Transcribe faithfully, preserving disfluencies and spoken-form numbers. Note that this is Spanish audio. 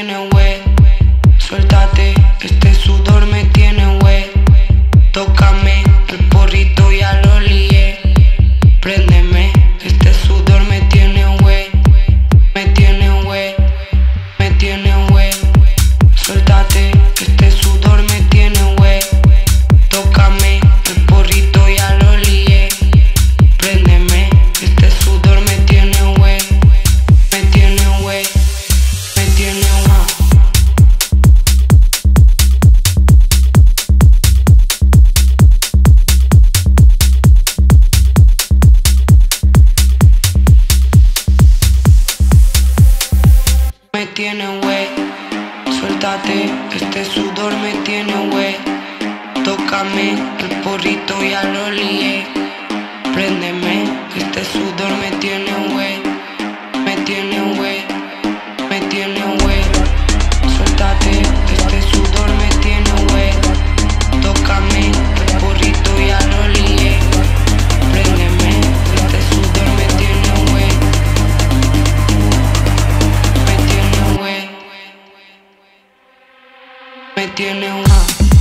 tiene wet. Suéltate, este sudor me tiene wet. Tócame, el porrito ya lo lié. Préndeme, este sudor me tiene wet. Me tiene wet, me tiene wet. Suéltate, este sudor me tiene wet. Tócame, el porrito ya lo lié. Préndeme, este sudor me tiene wet. Me tiene wet, me tiene wet. Me tiene wet. Suéltate, este sudor me tiene wet. Tócame, el porrito ya lo lié. Préndeme, este sudor me tiene wet. Me tiene wet, me tiene wet. Suéltate, este sudor me tiene wet. Tócame, el porrito ya lo lié. Préndeme, este sudor me tiene wet. Me tiene wet. Me tiene wet.